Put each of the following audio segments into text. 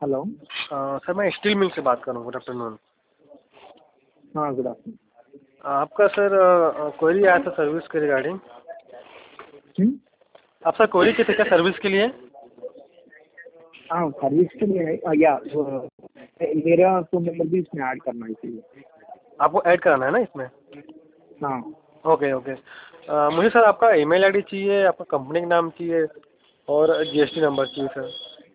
Hello. Sir मैं steel mill से बात कर रहा हूँ। Good afternoon. हाँ, गुड आफ्टरनून। आपका सर क्वेरी आया था सर्विस के रिगार्डिंग। आप सर क्वेरी किए थे क्या सर्विस के लिए? हाँ, सर्विस के लिए है। या मेरा फ़ोन नंबर भी इसमें ऐड करना है इसलिए। आपको ऐड कराना है ना इसमें? हाँ। Okay okay. मुझे सर आपका ईमेल आईडी चाहिए, आपका कंपनी का नाम चाहिए और जीएसटी नंबर चाहिए सर।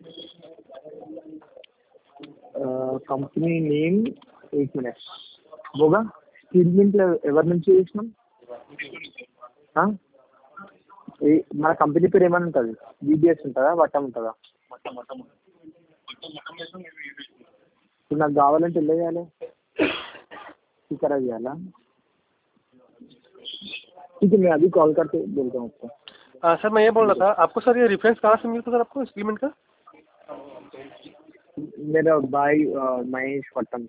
కంపెనీ నేమ్ 8 మినిట్స్ బోగా స్టీల్ మిల్ ఎవరి నుంచి చేసినాం? మన కంపెనీ పేరు ఏమైనా ఉంటుంది? బీబీఎస్ ఉంటుందా, వట్టం ఉంటుందా? ఇప్పుడు నాకు కావాలంటే ఎలా చేయాలి? स्पीकर చేయాలా? ठीक है, मैं अभी कॉल करके बोलता हूँ आपको। सर मैं ये बोल रहा था आपको, सर ये रेफरेंस कहाँ से मिला था सर आपको स्टीलमेंट का? मेरा भाई महेश पट्टन।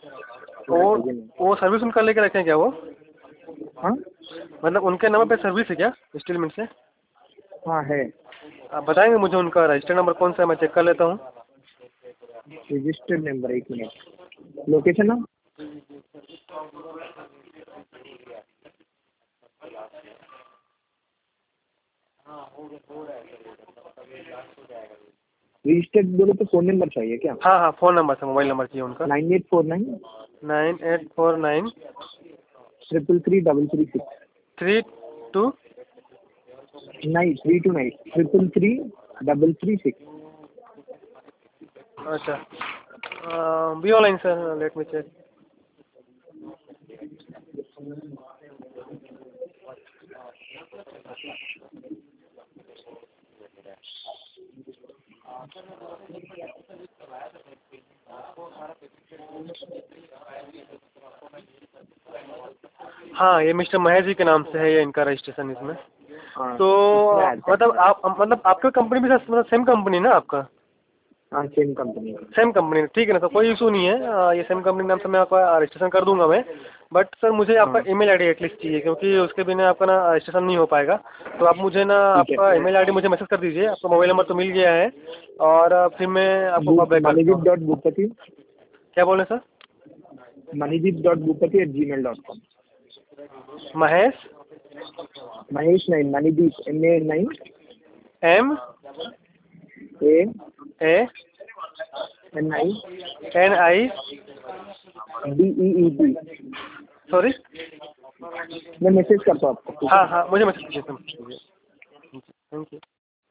वो सर्विस उनका लेके रखे हैं क्या वो? हाँ, मतलब उनके नंबर पे सर्विस है क्या स्टीलमेंट से? हाँ है। आप बताएंगे मुझे उनका रजिस्टर्ड नंबर कौन सा है? मैं चेक कर लेता हूँ। Registered number 1 minute. लोकेशन ना रजिस्टर्ड बोले तो फ़ोन नंबर चाहिए क्या? हाँ हाँ, फ़ोन नंबर से मोबाइल नंबर चाहिए उनका। 9849 9849 333 32 नहीं 329 333 अच्छा। Be online sir, let me check. हाँ, ये मिस्टर महेश जी के नाम से है ये इनका रजिस्ट्रेशन इसमें। तो मतलब आपका कंपनी भी सर सेम कंपनी ना आपका? हाँ, सेम कंपनी। सेम कंपनी, ठीक है ना, तो कोई इशू नहीं है। ये सेम कंपनी नाम से मैं आपका रजिस्ट्रेशन कर दूंगा मैं। बट सर मुझे आपका ईमेल आईडी एटलीस्ट चाहिए, क्योंकि उसके बिना आपका ना रजिस्ट्रेशन नहीं हो पाएगा। तो आप मुझे ना आपका ईमेल आईडी मुझे मैसेज कर दीजिए। आपका मोबाइल नंबर तो मिल गया है और फिर मैं आपको कॉल बैक करता हूँ। मणिदीप.भूपति। क्या बोले सर? मणिदीप.भूपति@gmail.com। महेश नहीं, Manideep MA9 MANI DEET। Sorry, मैं मैसेज करता हूँ आपको। हाँ हाँ, मुझे मैसेज कीजिए।